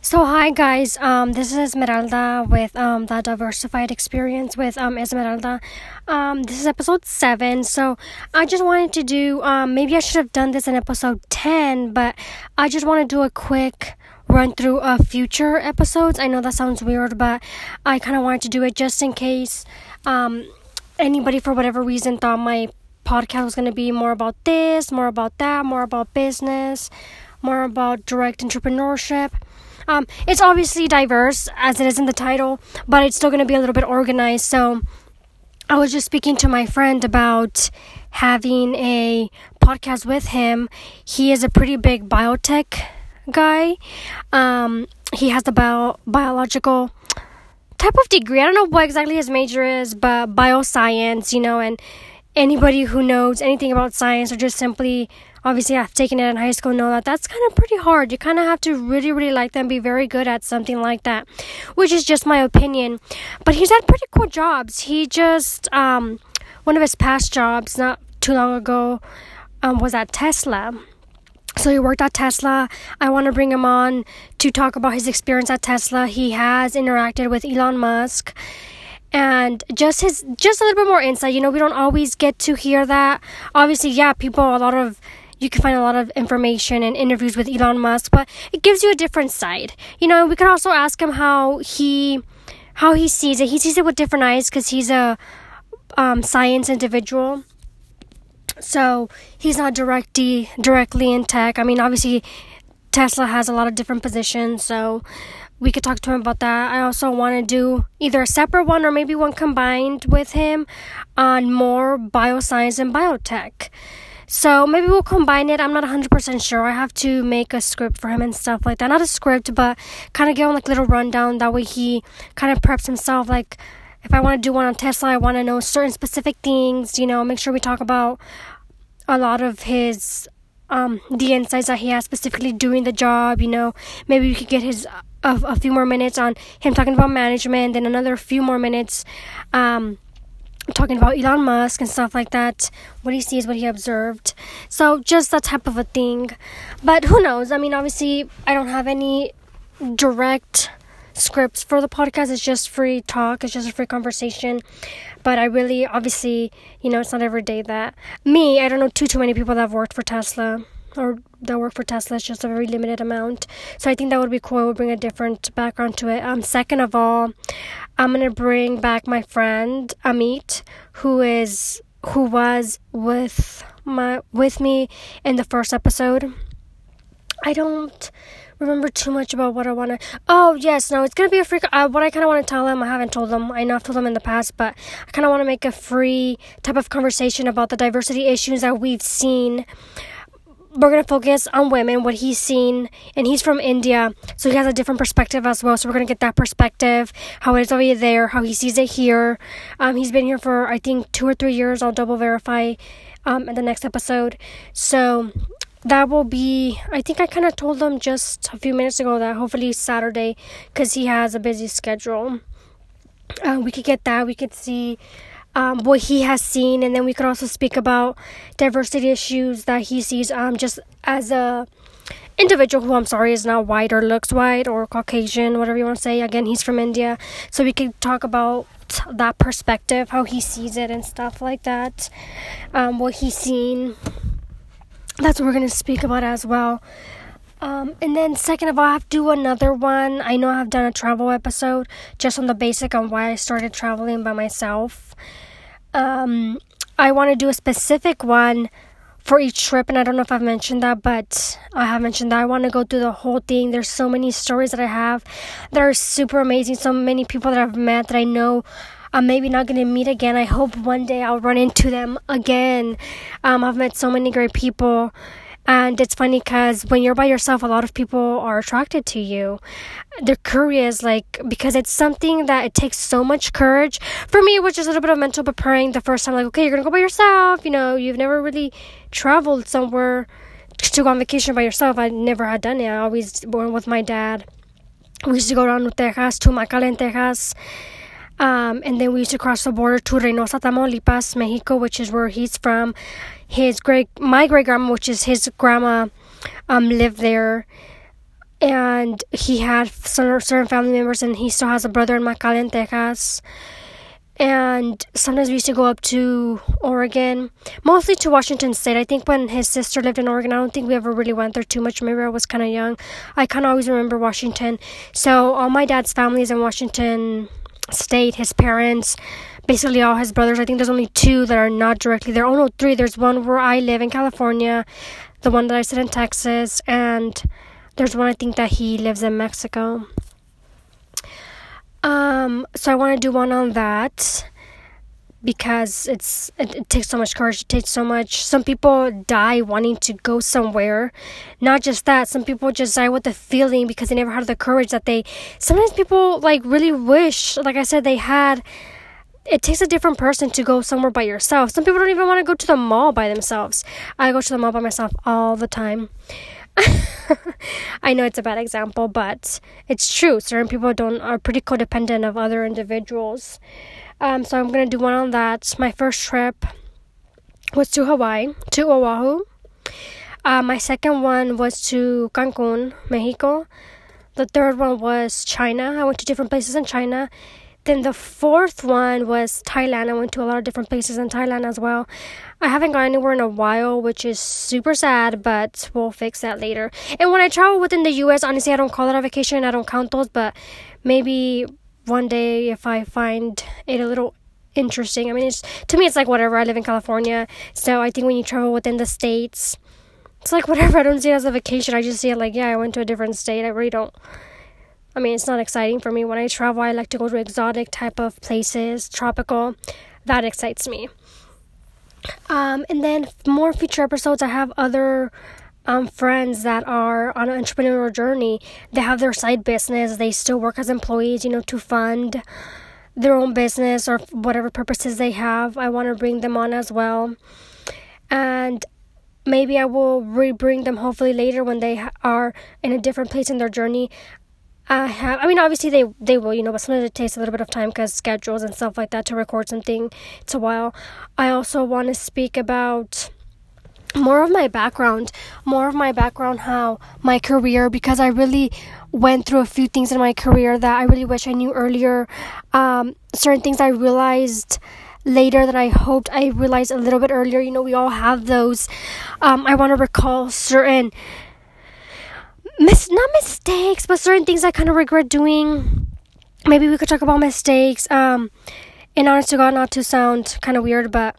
So hi guys, this is Esmeralda with the Diversified Experience with Esmeralda. This is episode 7. So I just wanted to do maybe I should have done this in episode 10, but I just want to do a quick run through of future episodes. I know that sounds weird, but I kind of wanted to do it just in case anybody for whatever reason thought my podcast was going to be more about this, more about that, more about business, more about direct entrepreneurship. It's obviously diverse, as it is in the title, but it's still going to be a little bit organized. So I was just speaking to my friend about having a podcast with him. He is a pretty big biotech guy. He has the biological type of degree. I don't know what exactly his major is, but bioscience, and anybody who knows anything about science or just simply obviously have taken it in high school know that that's kind of pretty hard. You kind of have to really, really like them, be very good at something like that, which is just my opinion. But he's had pretty cool jobs. He just, one of his past jobs not too long ago was at Tesla. So he worked at Tesla. I want to bring him on to talk about his experience at Tesla. He has interacted with Elon Musk. And just a little bit more insight. We don't always get to hear that. Obviously, you can find a lot of information and interviews with Elon Musk, but it gives you a different side. We could also ask him how he sees it. He sees it with different eyes because he's a science individual. So he's not directly in tech. I mean, obviously, Tesla has a lot of different positions, so we could talk to him about that. I also want to do either a separate one or maybe one combined with him on more bioscience and biotech. So maybe we'll combine it. I'm not 100% sure. I have to make a script for him and stuff like that. Not a script, but kind of give him like a little rundown. That way he kind of preps himself. Like if I want to do one on Tesla, I want to know certain specific things, make sure we talk about a lot of his the insights that he has specifically doing the job. Maybe we could get his a few more minutes on him talking about management, then another few more minutes talking about Elon Musk and stuff like that, what he sees, what he observed. So just that type of a thing. But who knows? I mean, obviously I don't have any direct scripts for the podcast. It's just free talk. It's just a free conversation. But I really, obviously, it's not every day that I don't know too many people that have worked for Tesla or that work for Tesla. It's just a very limited amount. So I think that would be cool. It would bring a different background to it. Second of all, I'm going to bring back my friend Amit, who was with me in the first episode. I don't remember too much about what I want to... Oh, yes, no, it's going to be a free... what I kind of want to tell him, I haven't told him. I know I've told him in the past, but I kind of want to make a free type of conversation about the diversity issues that we've seen. We're going to focus on women, what he's seen, and he's from India, so he has a different perspective as well, so we're going to get that perspective, how it is over there, how he sees it here. He's been here for, I think, 2 or 3 years. I'll double verify in the next episode. So that will be, I think I kind of told him just a few minutes ago that hopefully Saturday, because he has a busy schedule. We could get that. We could see what he has seen, and then we could also speak about diversity issues that he sees just as a individual who, I'm sorry, is not white or looks white or Caucasian, whatever you want to say. Again, he's from India, so we could talk about that perspective, how he sees it and stuff like that, what he's seen. That's what we're going to speak about as well. And then second of all, I have to do another one. I know I've done a travel episode just on the basic on why I started traveling by myself. I want to do a specific one for each trip, and I don't know if I've mentioned that, but I have mentioned that I want to go through the whole thing. There's so many stories that I have that are super amazing. So many people that I've met that I know I'm maybe not going to meet again. I hope one day I'll run into them again. I've met so many great people. And it's funny because when you're by yourself, a lot of people are attracted to you. They're curious, because it's something that it takes so much courage. For me, it was just a little bit of mental preparing the first time. Okay, you're going to go by yourself. You've never really traveled somewhere to go on vacation by yourself. I never had done it. I always went with my dad. We used to go down to Texas, to McAllen, Texas. And then we used to cross the border to Reynosa, Tamaulipas, Mexico, which is where he's from. My great grandma, which is his grandma, lived there. and he had certain family members, and he still has a brother in McAllen, Texas. And sometimes we used to go up to Oregon, mostly to Washington State. I think when his sister lived in Oregon, I don't think we ever really went there too much. Maybe I was kind of young. I kind of always remember Washington. So all my dad's family is in Washington State. His parents, basically all his brothers. I think there's only 2 that are not directly there. Oh no, 3. There's one where I live in California, the one that I said in Texas, and there's one I think that he lives in Mexico. So I want to do one on that because it takes so much courage. It takes so much. Some people die wanting to go somewhere. Not just that. Some people just die with the feeling because they never had the courage that they. Sometimes people really wish, like I said, they had. It takes a different person to go somewhere by yourself. Some people don't even want to go to the mall by themselves. I go to the mall by myself all the time. I know it's a bad example, but it's true. Certain people are pretty codependent of other individuals. So I'm gonna do one on that. My first trip was to Hawaii, to Oahu. My second one was to Cancun, Mexico. The third one was China. I went to different places in China. Then the fourth one was Thailand. I went to a lot of different places in Thailand as well. I haven't gone anywhere in a while, which is super sad, but we'll fix that later. And when I travel within the U.S., honestly, I don't call it a vacation. I don't count those, but maybe one day if I find it a little interesting. I mean, to me, it's like whatever. I live in California, so I think when you travel within the states, it's like whatever. I don't see it as a vacation. I just see it like, yeah, I went to a different state. I really don't. I mean, it's not exciting for me. When I travel, I like to go to exotic type of places, tropical. That excites me. And then more future episodes, I have other friends that are on an entrepreneurial journey. They have their side business. They still work as employees, to fund their own business or whatever purposes they have. I want to bring them on as well. And maybe I will bring them hopefully later when they are in a different place in their journey. Obviously they will, but sometimes it takes a little bit of time because schedules and stuff like that to record something. It's a while. I also want to speak about more of my background, how my career, because I really went through a few things in my career that I really wish I knew earlier. Certain things I realized later that I hoped I realized a little bit earlier. We all have those. I want to recall certain not mistakes, but certain things I kind of regret doing. Maybe we could talk about mistakes. And honest to God, not to sound kind of weird, but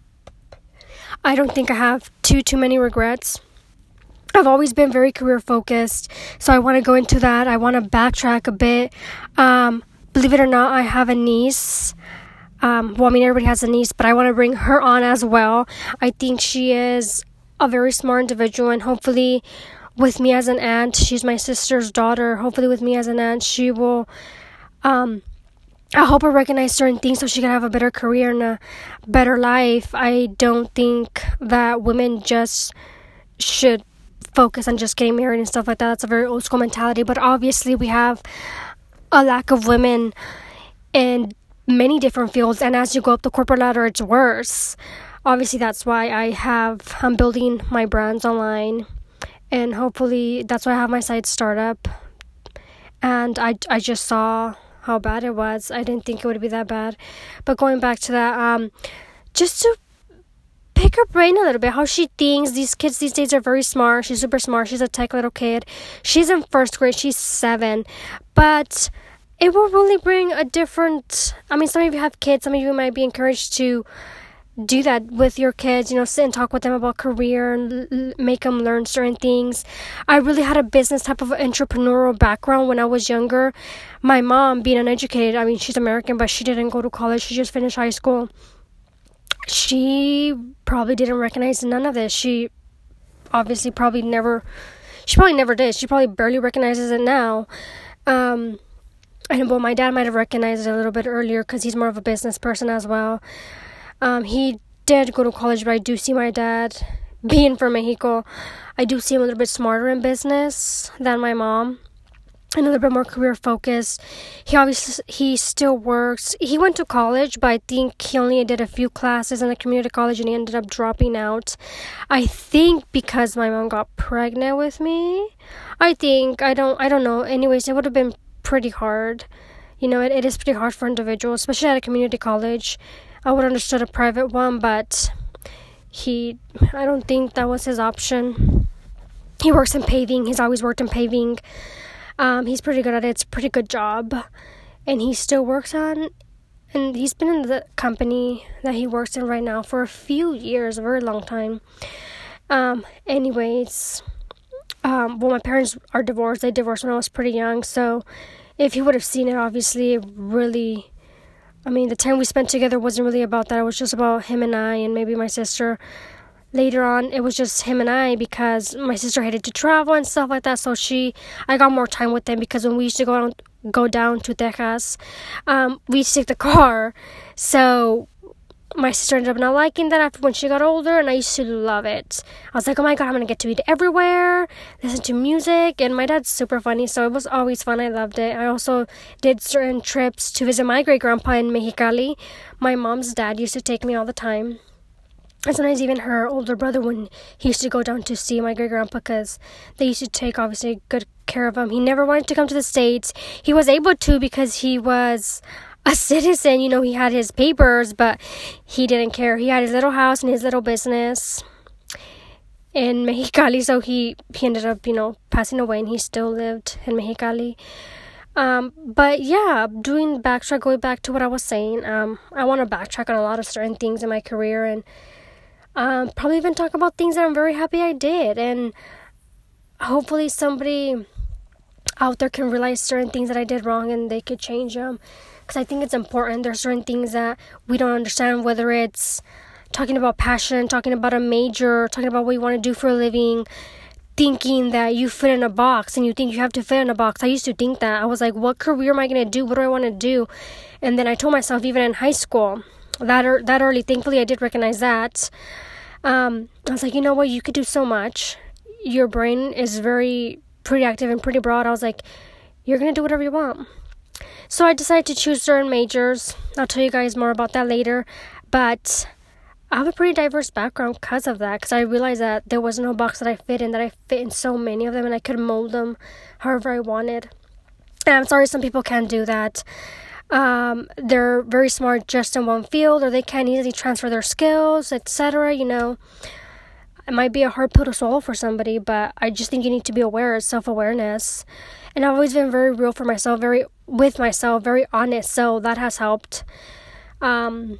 I don't think I have too many regrets. I've always been very career focused, so I want to go into that. I want to backtrack a bit. Believe it or not, I have a niece. Everybody has a niece, but I want to bring her on as well. I think she is a very smart individual, and hopefully with me as an aunt, she's my sister's daughter. Hopefully with me as an aunt, she will, I hope I recognize certain things so she can have a better career and a better life. I don't think that women just should focus on just getting married and stuff like that. That's a very old school mentality. But obviously we have a lack of women in many different fields. And as you go up the corporate ladder, it's worse. Obviously that's why I'm building my brands online. And hopefully that's why I have my side startup. And I just saw how bad it was. I didn't think it would be that bad. But going back to that, just to pick her brain a little bit, how she thinks. These kids these days are very smart. She's super smart. She's a tech little kid. She's in first grade. She's 7. But it will really bring a different... some of you have kids. Some of you might be encouraged to do that with your kids, sit and talk with them about career and make them learn certain things. I really had a business type of entrepreneurial background when I was younger. My mom, being uneducated, she's American, but she didn't go to college. She just finished high school. She probably didn't recognize none of this. She obviously probably never did. She probably barely recognizes it now. And my dad might have recognized it a little bit earlier because he's more of a business person as well. He did go to college, but I do see my dad, being from Mexico, I do see him a little bit smarter in business than my mom. and a little bit more career focused. He still works. He went to college, but I think he only did a few classes in the community college and he ended up dropping out. I think because my mom got pregnant with me. I don't know. Anyways, it would have been pretty hard. It is pretty hard for individuals, especially at a community college. I would have understood a private one, but I don't think that was his option. He works in paving. He's always worked in paving. He's pretty good at it. It's a pretty good job. And he still works and he's been in the company that he works in right now for a few years, a very long time. Anyways, my parents are divorced. They divorced when I was pretty young, so if he would have seen it, obviously, really, the time we spent together wasn't really about that. It was just about him and I and maybe my sister. Later on, it was just him and I because my sister hated to travel and stuff like that. So I got more time with them because when we used to go down to Texas, we used to take the car. So my sister ended up not liking that after when she got older, and I used to love it. I was like, oh my God, I'm going to get to eat everywhere, listen to music, and my dad's super funny, so it was always fun. I loved it. I also did certain trips to visit my great-grandpa in Mexicali. My mom's dad used to take me all the time. And sometimes even her older brother when he used to go down to see my great-grandpa because they used to take, obviously, good care of him. He never wanted to come to the States. He was able to because he was a citizen, he had his papers, but he didn't care. He had his little house and his little business in Mexicali, so he ended up, passing away, and he still lived in Mexicali. But yeah, going back to what I was saying, I want to backtrack on a lot of certain things in my career, and probably even talk about things that I'm very happy I did, and hopefully somebody out there can realize certain things that I did wrong and they could change them. Because I think it's important. There's certain things that we don't understand, whether it's talking about passion, talking about a major, talking about what you want to do for a living, thinking that you fit in a box and you think you have to fit in a box. I used to think that. I was like, what career am I going to do? What do I want to do? And then I told myself, even in high school, that early, thankfully I did recognize that. I was like, you know what? You could do so much. Your brain is very pretty active and pretty broad. I was like, you're going to do whatever you want. So I decided to choose certain majors. I'll tell you guys more about that later. But I have a pretty diverse background because of that. Because I realized that there was no box that I fit in. That I fit in so many of them. And I could mold them however I wanted. And I'm sorry some people can't do that. They're very smart just in one field. Or they can't easily transfer their skills, etc. It might be a hard pill to swallow for somebody. But I just think you need to be aware. Self-awareness. And I've always been very real for myself, very honest, so that has helped. So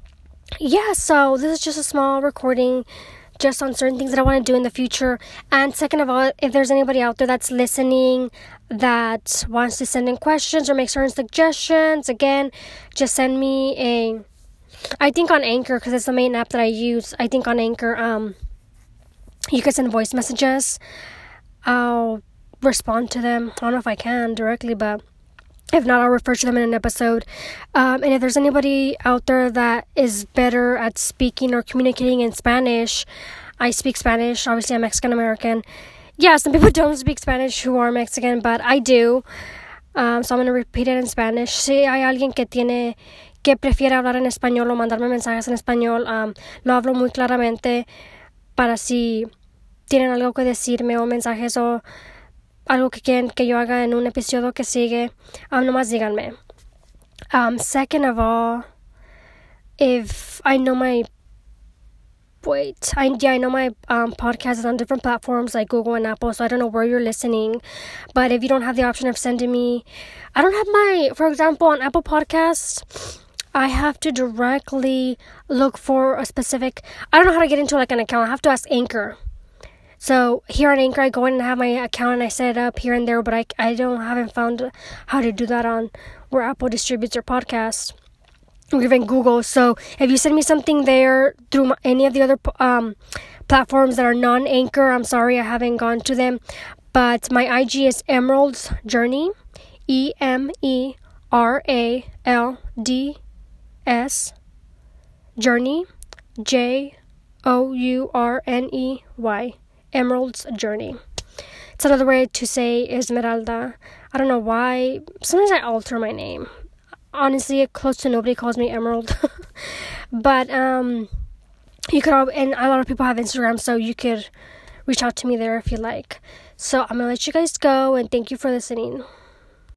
this is just a small recording just on certain things that I want to do in the future. And second of all, if there's anybody out there that's listening that wants to send in questions or make certain suggestions, again, just send me I think on Anchor, because it's the main app that I use. I think on Anchor, you can send voice messages. I'll respond to them. I don't know if I can directly, but if not, I'll refer to them in an episode. And if there's anybody out there that is better at speaking or communicating in Spanish, I speak Spanish. Obviously, I'm Mexican American. Yeah, some people don't speak Spanish who are Mexican, but I do. So I'm going to repeat it in Spanish. Si hay alguien que prefiere hablar en español o mandarme mensajes en español, lo hablo muy claramente para si tienen algo que decirme o mensajes o algo que quieren que yo haga en un episodio que sigue, nomás díganme. Second of all, if I know my podcast is on different platforms like Google and Apple, so I don't know where you're listening. But if you don't have the option of sending me, I don't have for example, on Apple Podcasts, I have to directly look for a specific, I don't know how to get into an account. I have to ask Anchor. So here on Anchor, I go in and have my account and I set it up here and there, but I haven't found how to do that on where Apple distributes their podcast or even Google. So if you send me something there through any of the other platforms that are non-Anchor, I'm sorry I haven't gone to them. But my IG is Emerald's Journey, EMERALDS Journey, JOURNEY. Emerald's Journey. It's another way to say Esmeralda. I don't know why. Sometimes I alter my name. Honestly, close to nobody calls me Emerald. But you could and a lot of people have Instagram, so you could reach out to me there if you like. So I'm gonna let you guys go, and thank you for listening.